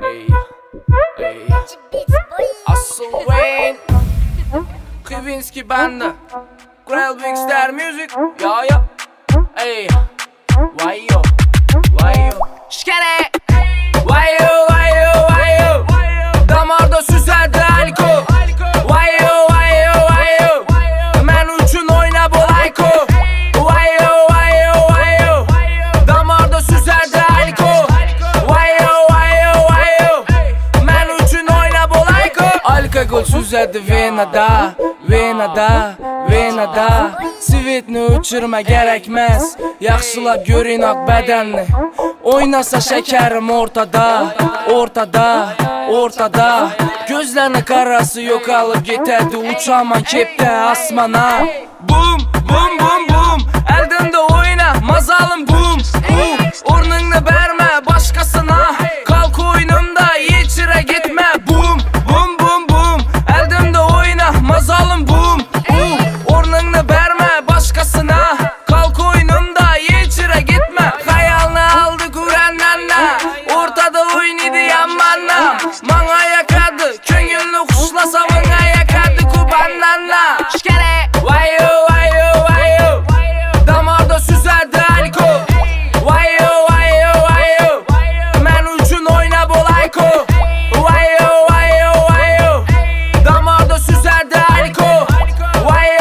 Asıl Wayne Kwinsky bende Grail Big Star Music Ya ya Ey Why yo Şkere Why yo Damarda süzerdi alko Why yo Men üçün oyna bolayko Why yo Damarda süzerdi alko Why yo Men üçün oyna bolayko Alkogol süzerdi venada Svetni uçurma gerekmez Yaxşılab görün ak bedenni Oynasa şekerim ortada Gözlerine karası yok alıp getirdi Uçaman kepte asmana Boom Eldimde oyna mazalım boom Ornunu verme başkasına Kalk oyunumda geçire gitme Boom Eldimde oyna mazalım boom Ornunu verme başkasına Kalk oyunumda geçire gitme Hayalını aldı kurenlenle Ortada oynadı yamanla Mana yakadı köngülünü kuşlasa Bana yakadı kubanlanla Şkere Why yo Damarda süzerdi alko Why yo Men üçün oyna bolayko Why yo Damarda süzerdi alko Why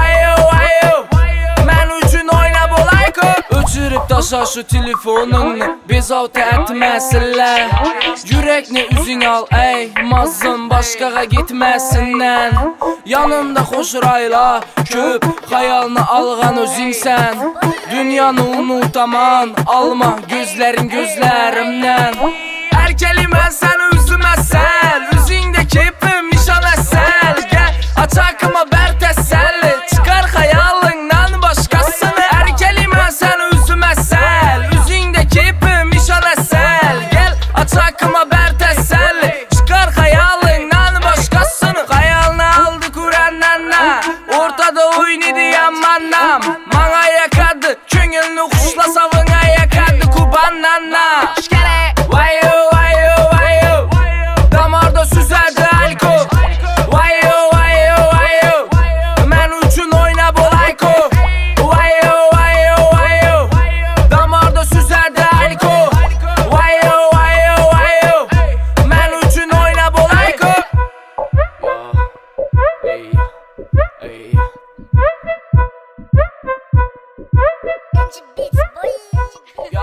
yo Men üçün oyna bolayko Öçürüp taşa şu telefonunu Bezavta etmesinler Yürekni üzün al ey Mazın başkağa gitmesinden Yanımda hoşrayla Köp hayalını alğan özünsən Dünyanı unutaman Alma gözlerimden Her kelime sen üzüme sel Üzündə kepim nişan əsəl Gel açakıma ber təsəlli Çıkar hayalından başkasını Her kelime sen üzüme sel Üzündə kepim nişan əsəl Gel açakıma ber təsəlli Çıkar hayalından başkasını Hayalını aldı kurenlenle Ortada oynadı yamanlam Mana yakadı köngülünü kuşlasa Bana yakadı kubanlanla Şkere Why yo Damarda süzerdi alko Why yo Men üçün oyna bolayko Why yo Damarda süzerdi alko Why yo Men üçün oyna bolayko Beats, boy.